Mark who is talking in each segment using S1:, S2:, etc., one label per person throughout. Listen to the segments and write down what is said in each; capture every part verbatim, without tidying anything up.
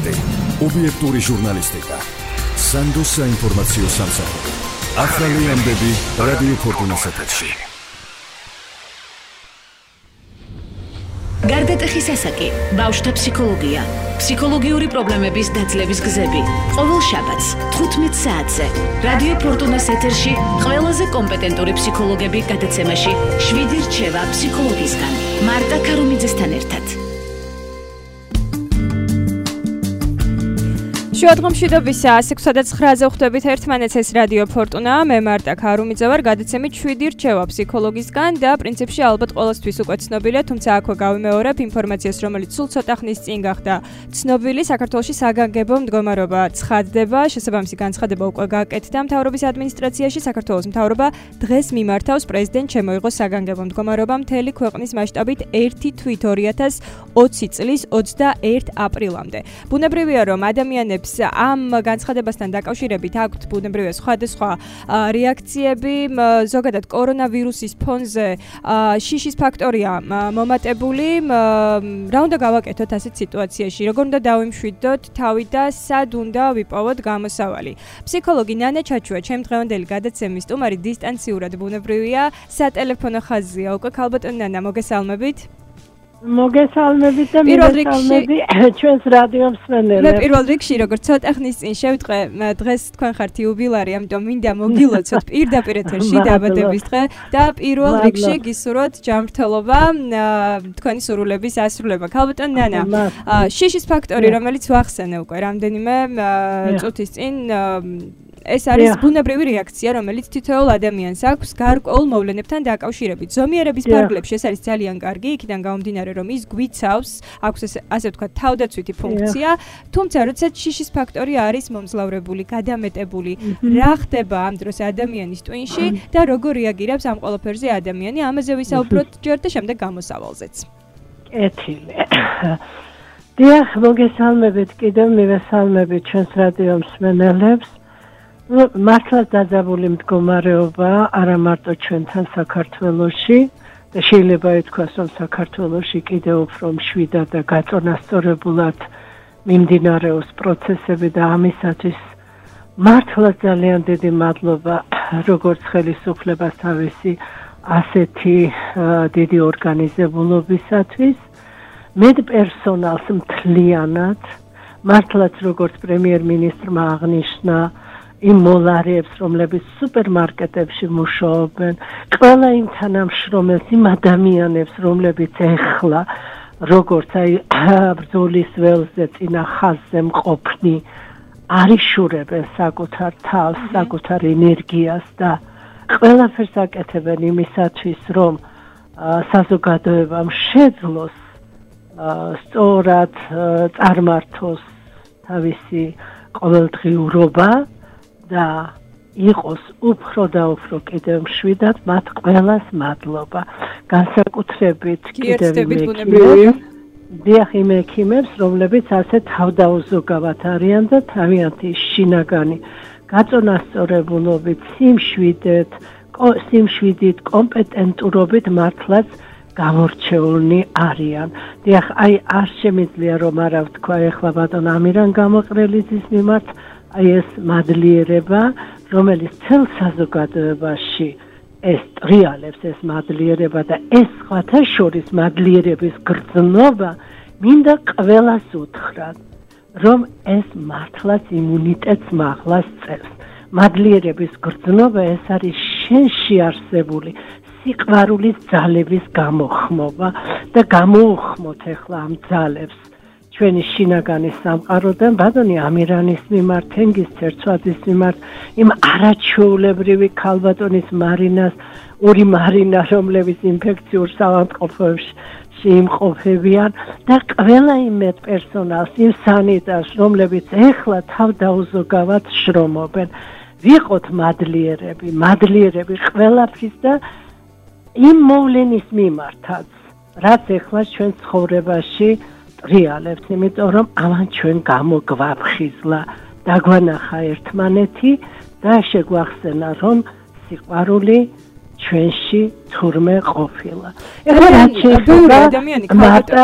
S1: ექსპერტი, ობიექტური ჟურნალისტიკა, სანდოს საინფორმაციო სამსახური. ახალი ამბები რადიო ფორტუნას ეთერში.
S2: გარდატეხის ასაკი, ბავშვთა ფსიქოლოგია, ფსიქოლოგიური პრობლემების დაძლევის გზები. ყოველ შაბათს თხუთმეტ საათზე რადიო ფორტუნას ეთერში ყველაზე კომპეტენტური ფსიქოლოგები გადაცემაში შვიდი რჩევა ფსიქოლოგისგან. მარტა ქარუმიძესთან ერთად.
S3: შუადღმშიდობის საათსა და ცხრაზე ხვდებით ერთმანეთს, ეს რადიო ფორტუნა, მე მარტა ქარუმიძე ვარ, გადაცემით შვიდი რჩევა ფსიქოლოგისგან და პრინციპში ალბათ ყოველთვის უკვე ცნობილია, თუმცა აქვე გავიმეორებ ინფორმაციას, რომელიც სულ ცოტა ხნის წინ გახდა ცნობილი. საქართველოში საგანგებო მდგომარეობა ცხადდება, შესაბამისი განცხადება უკვე გააკეთდა მთავრობის ადმინისტრაციაში. საქართველოს მთავრობა დღეს მიმართავს პრეზიდენტ შემოიღოს საგანგებო მდგომარეობა მთელი ქვეყნის მასშტაბით ერთი თვით ორი ათას ოცი წლის ოცდაერთი აპრილამდე. ბუნებრივია, რომ ადამიანებს ამ განცხადებასთან დაკავშირებით აქვთ ბუნებრივია სხვადასხვა რეაქციები, ზოგადად კორონავირუსის ფონზე შიშის ფაქტორია მომატებული. რა უნდა გავაკეთოთ ასეთ სიტუაციაში? როგორ უნდა დავიმშვიდოთ თავი და სად უნდა ვიპოვოთ გამოსავალი? ფსიქოლოგი ნანა ჩაჩუა, ჩემი დღევანდელი გადაცემის სტუმარი, დისტანციურად ბუნებრივია, სატელეფონო ხაზია უკვე. ქალბატონი ნანა, მოგესალმებით.
S4: მოგესალმებით და მოგესალმები ჩვენს რადიო მსმენელებს.
S3: მე პირველ რიგში, როგორც ცოტა ხნის წინ შევიტყვე, დღეს თქვენ ხართ იუბილარი, ამიტომ მინდა მოგილოცოთ პირდაპირ ეთერში დაბადების დღე და პირველ რიგში გისურვოთ ჯანმრთელობა, თქვენი სურვილების ასრულება. ქალბატონი ნანა, შიშის ფაქტორი, რომელიც ვახსენე უკვე რამდენიმე წუთის წინ, ეს არის ბუნებრივი რეაქცია, რომელიც თითოეულ ადამიანს აქვს გარკვეულ მოვლენებთან დაკავშირებით. ზომიერების ფარგლებში ეს არის ძალიან კარგი, იქიდან გამომდინარე, რომ ის გვიცავს, აქვს ასე ვთქვათ, თავდაცვითი ფუნქცია, თუმცა როდესაც შიშის ფაქტორი არის მომძლავრებული, გადამეტებული, რა ხდება ამ დროს ადამიანის ტვინში და როგორ რეაგირებს ამ ყველაფერზე ადამიანი? ამაზე ვისაუბროთ ჯერ და შემდეგ გამოსავალზეც.
S4: კეთილი. დიახ, მოგესალმებით კიდევ, მივესალმებით ჩვენს რადიო მსმენელებს. მართლაც დაძაბული მდგომარეობა არა მარტო ჩვენთან საქართველოში და შეიძლება ითქვას, რომ საქართველოში კიდევ უფრო მშვიდად და გაწონასწორებულად მიმდინარეობს პროცესები და ამისათვის მართლაც ძალიან დიდი მადლობა როგორც ხელისუფლებას თავისი ასეთი დიდი ორგანიზებულობისათვის, მედპერსონალს მთლიანად, მართლაც როგორც პრემიერ-მინისტრმა აღნიშნა, იმ მოლარეებს, რომლებიც სუპერმარკეტებში მუშაობენ, ყველა იმ თანამშრომელს, იმ ადამიანებს, რომლებიც ეხლა, როგორც აი ბრძოლის ველზე, წინა ხაზზე მყოფნი, არიშურებენ საკუთარ თავს, საკუთარ ენერგიას და ყველაფერს აკეთებენ იმისათვის, რომ საზოგადოებამ შეძლოს სწორად წარმართოს თავისი ყოველდღიურობა და იყოს უფრო და უფრო კიდევ მშვიდად, მათ ყველას მადლობა. განსაკუთრებით კიდევ დიახ იმ ექიმებს, რომლებიც ასე თავდაუზოგავად არიან და თავიანთი შინაგანი გაწონასწორებულობით, სიმშვიდეთ, სიმშვიდით, კომპეტენტურობით მართლაც გამორჩეულნი არიან. დიახ, აი არ შემიძლია რომ არა ვთქვა ეხლა ბატონ ამირან გამოყრელიძის მიმართ აი ეს მადლიერება, რომელიც მთელ საზოგადოებაში ეს ტრიალებს, ეს მადლიერება და ეს სხვათა შორის მადლიერების გრძნობა მინდა ყველას უთხრათ, რომ ეს მართლაც იმუნიტეტს მაღლას წევს. მადლიერების გრძნობა ეს არის შენში არსებული სიყვარულის ძალების გამოხმობა და გამოუხმოთ ეხლა ამ ძალებს ჩვენი შინაგანი სამყაროდან ბატონი ამირანის მიმართ, თენგიზ ცერცვაძის მიმართ, იმ არაჩვეულებრივი ქალბატონის მარინას, ორი მარინა, რომლებიც ინფექციურ საავადმყოფოებში იმყოფებიან და ყველა იმ მედპერსონალს, იმ სანიტარს, რომლებიც ეხლა თავდაუზოგავად შრომობენ. ვიყოთ მადლიერები, მადლიერები ყველაფრის და იმ მოვლენის მიმართაც, რაც ეხლა ჩვენ ცხოვრებაში ტრიალებს, იმიტომ რომ ამან ჩვენ გამოგვაფხიზლა, დაგვანახა ერთმანეთი და შეგვახსენა, რომ სიყვარული ჩვენში თურმე ყოფილა.
S3: ეხლა რა შეიძლება ადამიანი ქალბატონი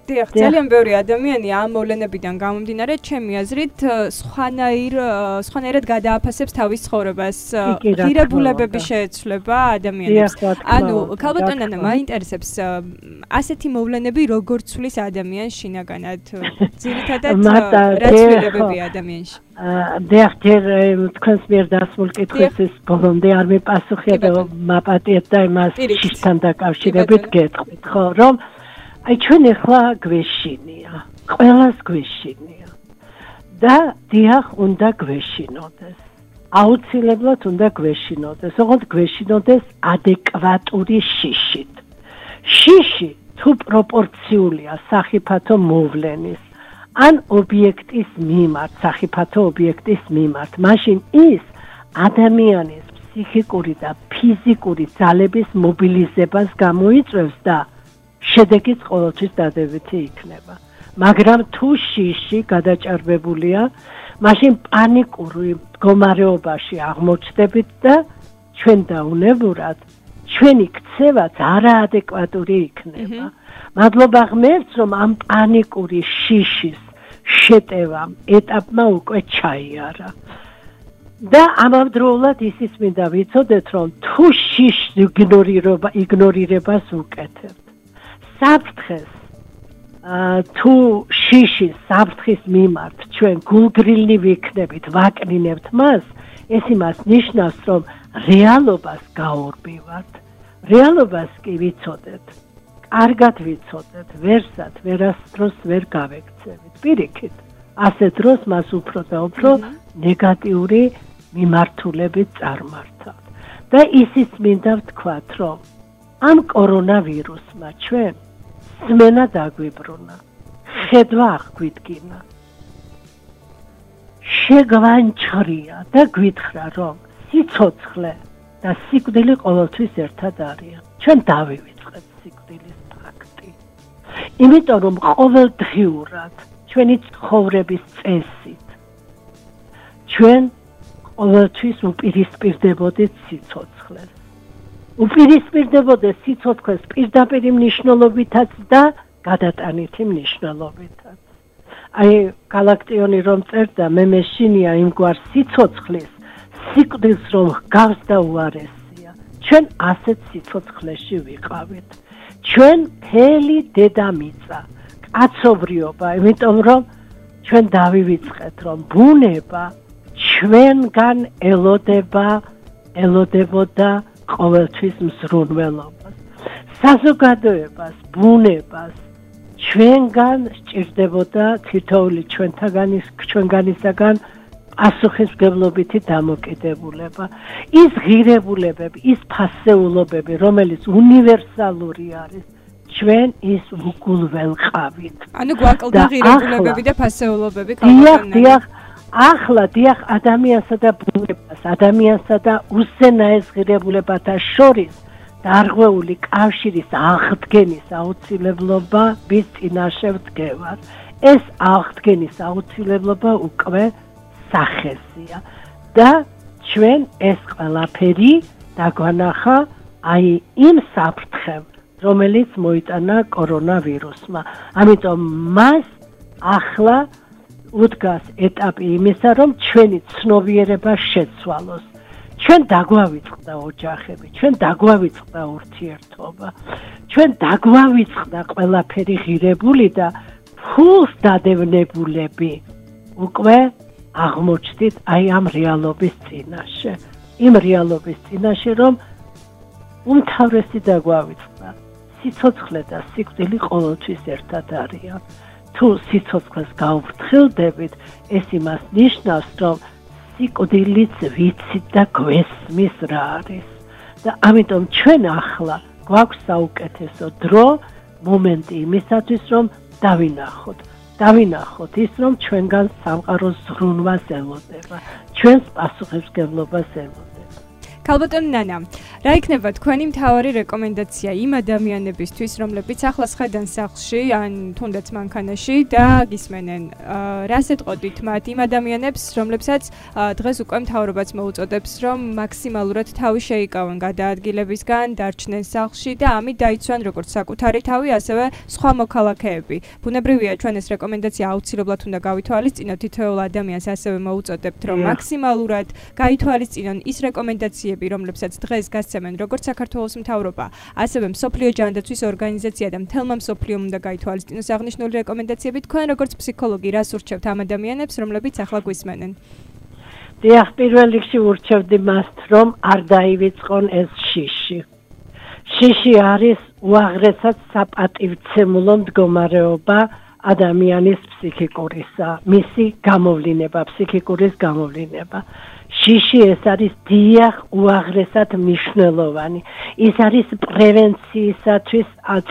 S3: დიახ, ძალიან ბევრი ადამიანი ამ მოვლენებიდან გამომდინარე, ჩემი აზრით, სხვანაირ სხვანაირად გადააფასებს თავის ცხოვრებას. ღირებულებები შეეცვლება ადამიანებს. ანუ, ქალბატონ ანა, მაინტერესებს ასეთი მოვლენები როგორ ცვლის ადამიანს შინაგანად? ძირითადად რა ცვლილებებია ადამიანში?
S4: დიახ, ჯერ თქვენს მიერ დასმულ კითხვისთვის ბოლომდე არ მიპასუხეთ, მაპატიეთ და იმას შიშთან დაკავშირებით გეტყვით, ხო, რომ აი ჩვენ ახლა გვეშინია, ყველას გვეშინია და დიახ, უნდა გვეშინოდეს. აუცილებლად უნდა გვეშინოდეს, ოღონდ გვეშინოდეს ადეკვატური შიშით. შიში თუ პროპორციულია სახიფათო მოვლენის ან ობიექტის მიმართ, სახიფათო ობიექტის მიმართ, მაშინ ის ადამიანის ფსიქიკური და ფიზიკური ძალების მობილიზებას გამოიწვევს და შედეგიც ყოველთვის დადებითი იქნება. მაგრამ თუ შიში გადაჭარბებულია, მაშინ პანიკური მდგომარეობაში აღმოჩნდებით და ჩვენ დაუნებურად ჩვენი ქცევაც არაადეკვატური იქნება. მადლობა ღმერთს, რომ ამ პანიკური შიშის შეტევამ ეტაპმა უკვე ჩაიარა. და ამავდროულად ისიც მინდა ვიცოდეთ, რომ თუ შიშს იგნორირება, იგნორირებას უკეთებთ. საფრთხეს თუ შიშის საფრთხის მიმართ ჩვენ გულგრილნი ვიქნებით, ვაკნინებთ მას, ეს იმას ნიშნავს, რომ რეალობას გაურბივართ. რეალობას კი ვიცოდეთ. კარგად ვიცოდეთ, ვერსად, ვერასდროს ვერ გავექცევით. პირიქით, ასე დროს მას უფრო და უფრო ნეგატიური მიმართულებით წარმართავთ. და ისიც მინდა ვთქვათ, რომ ამ კორონავირუსმა ჩვენ სმენა დაგვიბრუნა, ხედვა აღგვიდგინა, შეგვანჩრია და გვითხრა, რომ სიცოცხლე და სიკვდილი ყოველთვის ერთად არიან. ჩვენ დავივიწყეთ სიკვდილის ფაქტი. იმიტომ რომ ყოველდღიურად ჩვენი ცხოვრების წესით ჩვენ ყოველთვის უპირისპირდებოდით სიცოცხლეს. უპირისპირდებოდეთ სიცოცხლეს პირდაპირი მნიშვნელობითაც და გადატანითი მნიშვნელობითაც. აი, გალაქტიონი რომ წერდა, მე მეშინია იმგვარ სიცოცხლის, სიკვდილს რომ გავს და უარესია. ჩვენ ასეთ სიცოცხლეში ვიყავით. ჩვენ მთელი დედამიწა, კაცობრიობა, იმიტომ რომ ჩვენ დავივიწყეთ, რომ ბუნება ჩვენგან ელოდება, ელოდებოდა ყოველთვის მზრუნველობას. საზოგადოებას, ბუნებას ჩვენგან სჭირდებოდა თითოეული ჩვენთაგანის, ჩვენგანისაგან პასუხისმგებლობითი დამოკიდებულება. ის ღირებულებები, ის ფასეულობები, რომელიც უნივერსალური არის, ჩვენ ის უგულველყავით.
S3: ანუ გვაკლდა ღირებულებები და ფასეულობები.
S4: დიახ, დიახ, ახლა დიახ ადამიანსა და ბუნებას, ადამიანსა და უზენაეს ღირებულებათა შორის დარღვეული კავშირის აღდგენის აუცილებლობა ვის წინაშე ვდგევარ. ეს აღდგენის აუცილებლობა უკვე სახესია და ჩვენ ეს ყველაფერი დაგვანახა აი იმ საფრთხემ, რომელიც მოიტანა კორონავირუსმა. ამიტომ მას ახლა უდგას ეტაპი იმისა, რომ ჩვენი ცნობიერება შეცვალოს. ჩვენ დაგვავიწყდა ოჯახები, ჩვენ დაგვავიწყდა ურთიერთობა, ჩვენ დაგვავიწყდა ყველაფერი ღირებული და ფულს დადევნებულები უკვე აღმოჩნდით აი ამ რეალობის წინაშე. იმ რეალობის წინაშე, რომ უმთავრესი დაგვავიწყდა. სიცოცხლე და სიკვდილი ყოველთვის ერთად არიან. თუ სიცოცხლეს გავფრთხილდებით, ეს იმას ნიშნავს, რომ სიკვდილიც ვიცით და გვესმის რა არის. და ამიტომ ჩვენ ახლა გვაქვს საუკეთესო დრო, მომენტი იმისათვის, რომ დავინახოთ. დავინახოთ ის, რომ ჩვენგან სამყაროს ზრუნვას ელოდება, ჩვენს პასუხისმგებლობას ელოდება.
S3: ქალბატონი ნანა, რა იქნება თქვენი მთავარი რეკომენდაცია იმ ადამიანებისთვის, რომლებიც ახლა სხედან სახლში ან თუნდაც მანქანაში და გისმენენ, რას ეტყოდით მათ იმ ადამიანებს, რომლებსაც დღეს უკვე მთავრობაც მოუწოდებს, რომ მაქსიმალურად თავი შეიკავონ გადაადგილებისგან, დარჩნენ სახლში და ამით დაიცვან როგორც საკუთარი თავი, ასევე სხვა მოქალაქეები. ბუნებრივია, ჩვენ ეს რეკომენდაცია აუცილებლად უნდა გავითვალისწინოთ, თითოეულ ადამიანს ასევე მოუწოდებთ, რომ მაქსიმალურად გაითვალისწინონ ის რეკომენდაციები, რომლებსაც დღეს გასცემენ როგორც საქართველოს მთავრობა, ასევე მსოფლიო ჯანდაცვის ორგანიზაცია და მთელმა მსოფლიომ უნდა გაითვალისწინოს აღნიშნული რეკომენდაციები. თქვენ როგორც ფსიქოლოგი რას ურჩევთ ამ ადამიანებს, რომლებიც ახლა გვისმენენ?
S4: დიახ, პირველ რიგში ურჩევდი მას, რომ არ დაივიწყონ ეს შიში. შიში არის უაღრესად საპატივცემულო მდგომარეობა ადამიანის ფსიქიკურისა, მისი გამოვლინება, ფსიქიკურის გამოვლინება. შიში ეს არის დიახ უაღრესად მნიშვნელოვანი. ის არის პრევენციისათვის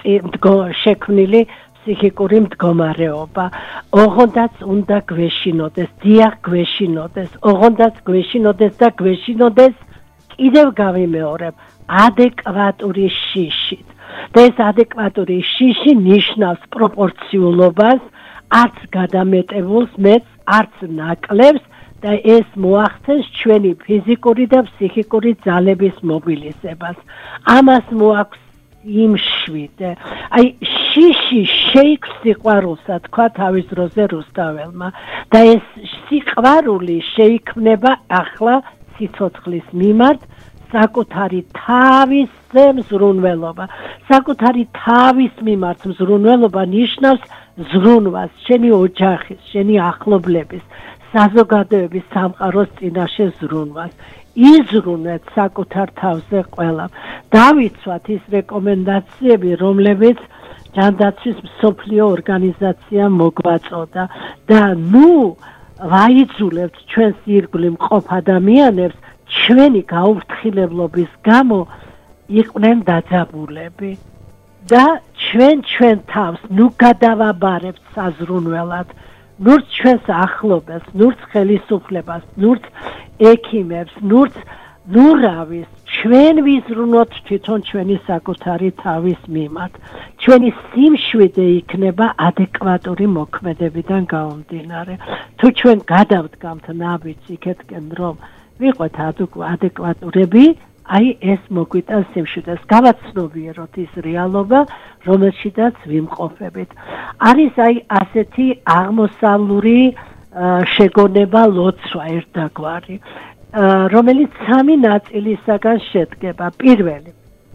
S4: შექმნილი ფსიქიკური მდგომარეობა. ოღონდაც უნდა გვეშინოდეს, დიახ გვეშინოდეს, ოღონდაც გვეშინოდეს და გვეშინოდეს კიდევ გავიმეორებ, ადეკვატური შიშით. და ეს ადეკვატური შიში ნიშნავს პროპორციულობას, არც გადამეტებულს, მეც არც ნაკლებს და ეს მოახდენს ჩვენი ფიზიკური და ფსიქიკური ძალების მობილიზებას. ამას მოაქვს იმ შვიდე. აი შიში შეიქმს სიყვარულსა, თქვა თავის დროზე რუსთაველმა და ეს სიყვარული შეიქმნება ახლა სიცოცხლის მიმართ საკუთარი თავისზე მზრუნველობა. საკუთარი თავის მიმართ მზრუნველობა ნიშნავს ზრუნვას, შენი ოჯახის, შენი ახლობლების, საზოგადოების სამყაროს წინაშე ზრუნვას. იზრუნეთ საკუთარ თავზე ყველა. დავიცვათ ის რეკომენდაციები, რომლებიც ჯანდაცვის მსოფლიო ორგანიზაციამ მოგვაწოდა და ნუ ვაიძულებთ ჩვენს ირგვლივ მყოფ ადამიანებს ჩვენი გაუფრთხილებლობის გამო იყვნენ დაძაბულები და ჩვენ ჩვენ თავს ნუ გადავაბარებთ საზრუნველად, ნურც ჩვენს ახლობელს, ნურც ხელისუფლებას, ნურც ექიმებს, ნურც ნურავის, ჩვენ ვიზრუნოთ თვითონ ჩვენი საკუთარი თავის მიმართ. ჩვენი სიმშვიდე იქნება ადეკვატური მოქმედებიდან გამომდინარე. თუ ჩვენ გადავდგამთ ნაბიჯს იქეთკენ, რომ ვიყვეთ ადეკვატურები, აი ეს მოგვიტანს სიმშვიდეს. გავაცნობიეროთ ის რეალობა, რომელშიდაც ვიმყოფებით. არის აი ასეთი აღმოსავლური შეგონება ლოცვა ერთგვარი, რომელიც სამი ნაწილისაგან შედგება. პირველი,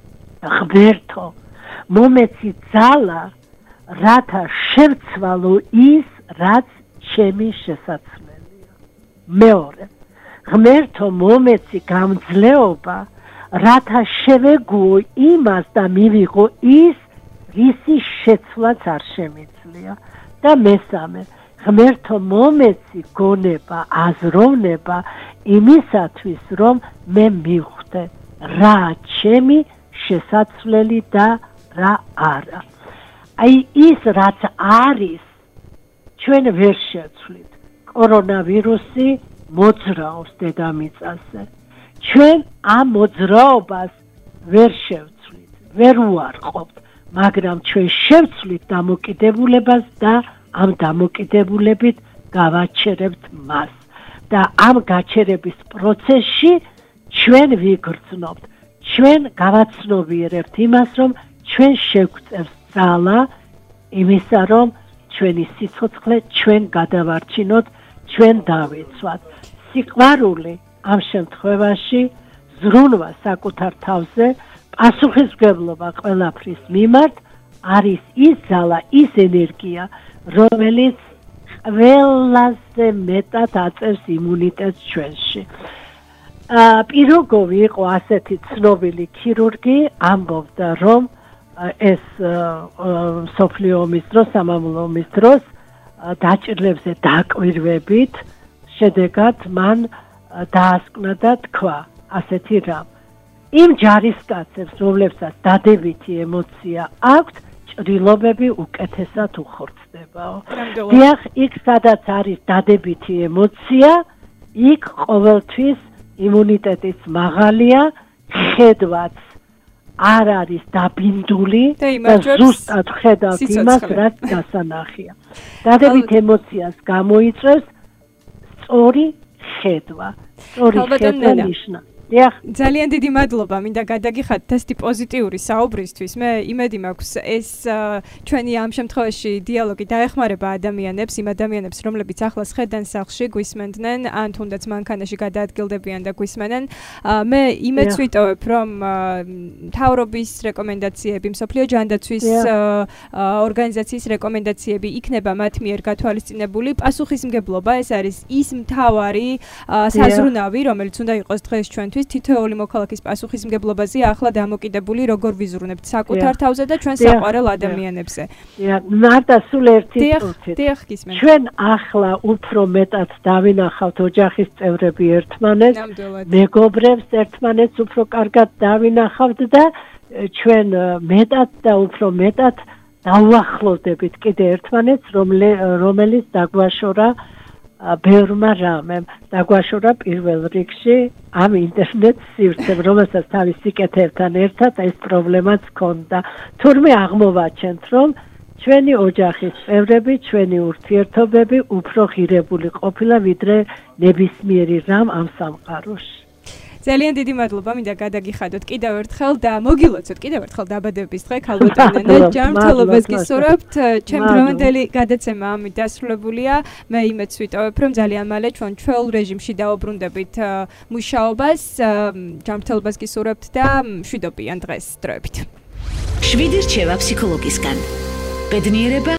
S4: ღმერთო, მომეცი ძალა, რათა შევცვალო ის, რაც ჩემი შესაძლებელია. მეორე, ღმერთო, მომეცი გამძლეობა, რათა შევეგუო იმას და მივიღო ის, რისი შეცვლაც არ შემიძლია. და მესამე, ღმერთო, მომეცი გონება, აზროვნება იმისათვის, რომ მე მივხვდე რა ჩემი შესაძლებელი და რა არა. აი ის რაც არის, ჩვენ ვერ შევცვლით. კორონავირუსი მოძრაობს დედამიწაზე. ჩვენ ამ მოძრაობას ვერ შევცვლით, ვერ უარყოფთ, მაგრამ ჩვენ შევცვლით დამოკიდებულებას და ამ დამოკიდებულებით გავაჩერებთ მას. და ამ გაჩერების პროცესში ჩვენ ვიგრძნობთ, ჩვენ გავაცნობიერებთ იმას, რომ ჩვენ შევგვწევს ძალა იმისა, რომ ჩვენი სიცოცხლე ჩვენ გადავარჩინოთ, ჩვენ დავიცვათ. სიყვარული ამ შემთხვევაში ზრუნვა საკუთარ თავზე, პასუხისმგებლობა ყველაფრის მიმართ არის ის ძალა, ის ენერგია, რომელიც ყველაზე მეტად აწევს იმუნიტეტს ჩვენში. პიროგოვი იყო ასეთი ცნობილი ქირურგი, ამბობდა, რომ ეს მსოფლიო ომის დროს, სამამულო ომის დროს დაჭრილებზე დაკვირვებით, შედეგად მან დაასკვნა და თქვა ასეთი რამ. იმ ჯარისკაცებს, რომლებსაც დადებითი ემოცია აქვთ, ჭრილობები უკეთესად უხორცდებაო. დიახ, იქ სადაც არის დადებითი ემოცია, იქ ყოველთვის იმუნიტეტიც მაღალია, ხედვაც არ არის დაბინდული და ზუსტად ხედავთ იმას, რაც დასანახია. დადებით ემოციას გამოიწვევს სწორი ხედვა. სწორი ხედვა ნიშნავს.
S3: ძალიან დიდი მადლობა, მინდა გადაგიხადოთ თესტი პოზიტიური საუბრისთვის. მე იმედი მაქვს ეს ჩვენი ამ შემთხვევაში დიალოგი დაეხმარება ადამიანებს, იმ ადამიანებს, რომლებიც ახლა სხედან სახლში გვისმენდნენ, ან თუნდაც მანქანაში გადაადგილდებიან და გვისმენენ. მე იმედს ვიტოვებ, რომ მთავრობის რეკომენდაციები, მსოფლიო ჯანდაცვის ორგანიზაციის რეკომენდაციები იქნება მათ მიერ გათვალისწინებული. პასუხისმგებლობა ეს არის ის მთავარი საზრუნავი, რომელიც უნდა იყოს დღეს ჩვენთვის თითოეული მოქალაქის პასუხისმგებლობაზე ახლა დამოკიდებული როგორ ვიზრუნებთ საკუთარ თავზე და ჩვენ საყვარელ ადამიანებზე.
S4: მარტა სულ ერთი წუთით. ჩვენ ახლა უფრო მეტად დავინახავთ ოჯახის წევრები ერთმანეთს, მეგობრებს ერთმანეთს უფრო კარგად დავინახავთ და ჩვენ მეტად და უფრო მეტად დავუახლოვდებით კიდე ერთმანეთს, რომელიც დაგვაშორა ბევრმა რამემ დაგვაშორა პირველ რიგში ამ ინტერნეტ სივრცემ, რომელსაც თავის სიკეთეებთან ერთად ეს პრობლემაც ჰქონდა. თურმე აღმოვაჩენთ, რომ ჩვენი ოჯახის წევრები, ჩვენი ურთიერთობები უფრო ღირებული ყოფილა, ვიდრე ნებისმიერი რამ ამ სამყაროში.
S3: ძალიან დიდი მადლობა, მინდა გადაგიხადოთ კიდევ ერთხელ და მოგილოცოთ კიდევ ერთხელ დაბადების დღე ქალბატონი ჯანმრთელობას გისურვებთ. ჩემ დღევანდელი გადაცემა ამით დასრულებულია. მე იმედს ვიტოვებ, რომ ძალიან მალე ჩვენ ჩვეულ რეჟიმში დაუბრუნდებით მუშაობას. ჯანმრთელობას გისურვებთ და მშვიდობიან დღეს დროებით.
S2: შვიდი რჩევა ფსიქოლოგისგან. ბედნიერება